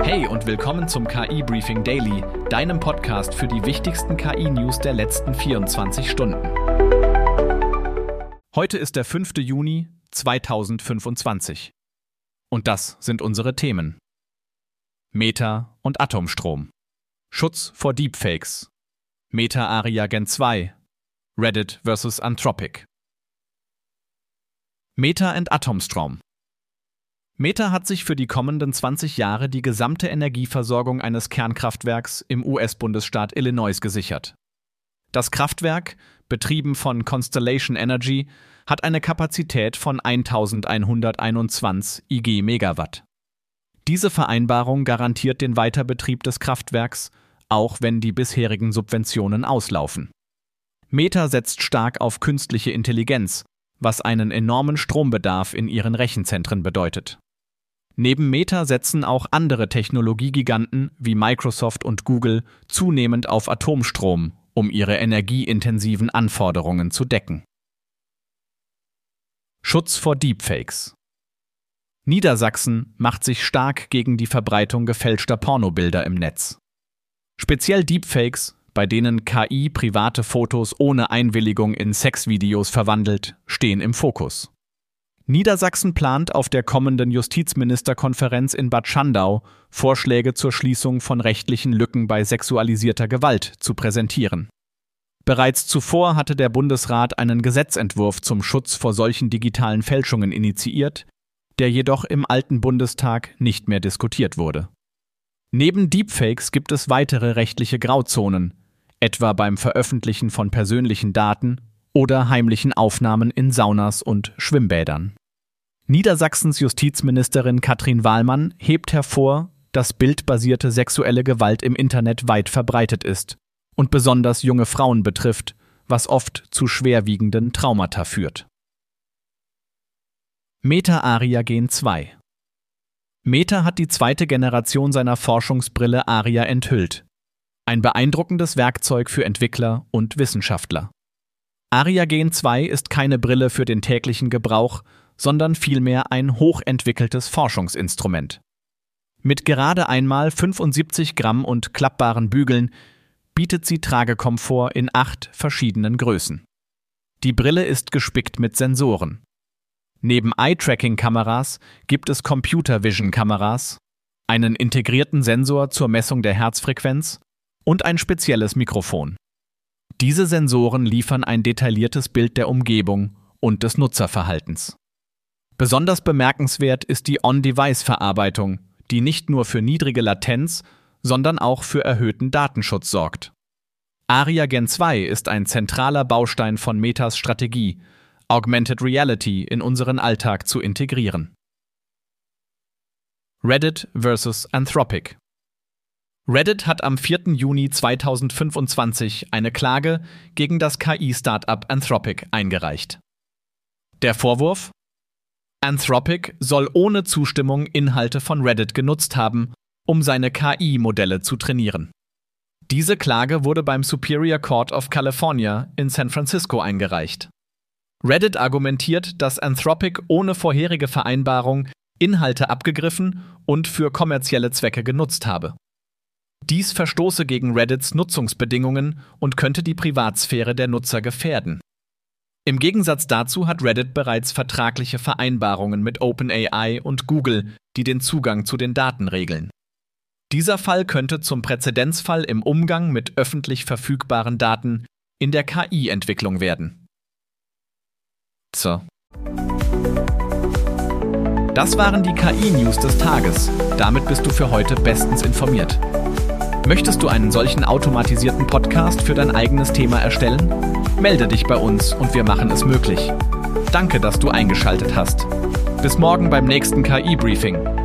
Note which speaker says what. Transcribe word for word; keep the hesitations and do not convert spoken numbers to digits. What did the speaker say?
Speaker 1: Hey und willkommen zum K I-Briefing Daily, deinem Podcast für die wichtigsten K I-News der letzten vierundzwanzig Stunden. Heute ist der fünfte Juni zweitausendfünfundzwanzig. Und das sind unsere Themen. Meta und Atomstrom. Schutz vor Deepfakes. Meta Aria Gen zwei. Reddit versus Anthropic. Meta und Atomstrom. Meta hat sich für die kommenden zwanzig Jahre die gesamte Energieversorgung eines Kernkraftwerks im U S-Bundesstaat Illinois gesichert. Das Kraftwerk, betrieben von Constellation Energy, hat eine Kapazität von eintausendeinhunderteinundzwanzig I G Megawatt. Diese Vereinbarung garantiert den Weiterbetrieb des Kraftwerks, auch wenn die bisherigen Subventionen auslaufen. Meta setzt stark auf künstliche Intelligenz, was einen enormen Strombedarf in ihren Rechenzentren bedeutet. Neben Meta setzen auch andere Technologiegiganten wie Microsoft und Google zunehmend auf Atomstrom, um ihre energieintensiven Anforderungen zu decken. Schutz vor Deepfakes. Niedersachsen macht sich stark gegen die Verbreitung gefälschter Pornobilder im Netz. Speziell Deepfakes, bei denen K I private Fotos ohne Einwilligung in Sexvideos verwandelt, stehen im Fokus. Niedersachsen plant auf der kommenden Justizministerkonferenz in Bad Schandau, Vorschläge zur Schließung von rechtlichen Lücken bei sexualisierter Gewalt zu präsentieren. Bereits zuvor hatte der Bundesrat einen Gesetzentwurf zum Schutz vor solchen digitalen Fälschungen initiiert, der jedoch im alten Bundestag nicht mehr diskutiert wurde. Neben Deepfakes gibt es weitere rechtliche Grauzonen, etwa beim Veröffentlichen von persönlichen Daten oder heimlichen Aufnahmen in Saunas und Schwimmbädern. Niedersachsens Justizministerin Katrin Wahlmann hebt hervor, dass bildbasierte sexuelle Gewalt im Internet weit verbreitet ist und besonders junge Frauen betrifft, was oft zu schwerwiegenden Traumata führt. Meta Aria Gen zwei. Meta hat die zweite Generation seiner Forschungsbrille Aria enthüllt. Ein beeindruckendes Werkzeug für Entwickler und Wissenschaftler. Aria Gen zwei ist keine Brille für den täglichen Gebrauch, sondern vielmehr ein hochentwickeltes Forschungsinstrument. Mit gerade einmal fünfundsiebzig Gramm und klappbaren Bügeln bietet sie Tragekomfort in acht verschiedenen Größen. Die Brille ist gespickt mit Sensoren. Neben Eye-Tracking-Kameras gibt es Computer-Vision-Kameras, einen integrierten Sensor zur Messung der Herzfrequenz und ein spezielles Mikrofon. Diese Sensoren liefern ein detailliertes Bild der Umgebung und des Nutzerverhaltens. Besonders bemerkenswert ist die On-Device-Verarbeitung, die nicht nur für niedrige Latenz, sondern auch für erhöhten Datenschutz sorgt. Aria Gen zwei ist ein zentraler Baustein von Metas Strategie, Augmented Reality in unseren Alltag zu integrieren. Reddit versus Anthropic. Reddit hat am vierten Juni zweitausendfünfundzwanzig eine Klage gegen das K I-Startup Anthropic eingereicht. Der Vorwurf? Anthropic soll ohne Zustimmung Inhalte von Reddit genutzt haben, um seine K I-Modelle zu trainieren. Diese Klage wurde beim Superior Court of California in San Francisco eingereicht. Reddit argumentiert, dass Anthropic ohne vorherige Vereinbarung Inhalte abgegriffen und für kommerzielle Zwecke genutzt habe. Dies verstoße gegen Reddits Nutzungsbedingungen und könnte die Privatsphäre der Nutzer gefährden. Im Gegensatz dazu hat Reddit bereits vertragliche Vereinbarungen mit OpenAI und Google, die den Zugang zu den Daten regeln. Dieser Fall könnte zum Präzedenzfall im Umgang mit öffentlich verfügbaren Daten in der K I-Entwicklung werden. So. Das waren die K I-News des Tages. Damit bist du für heute bestens informiert. Möchtest du einen solchen automatisierten Podcast für dein eigenes Thema erstellen? Melde dich bei uns und wir machen es möglich. Danke, dass du eingeschaltet hast. Bis morgen beim nächsten K I-Briefing.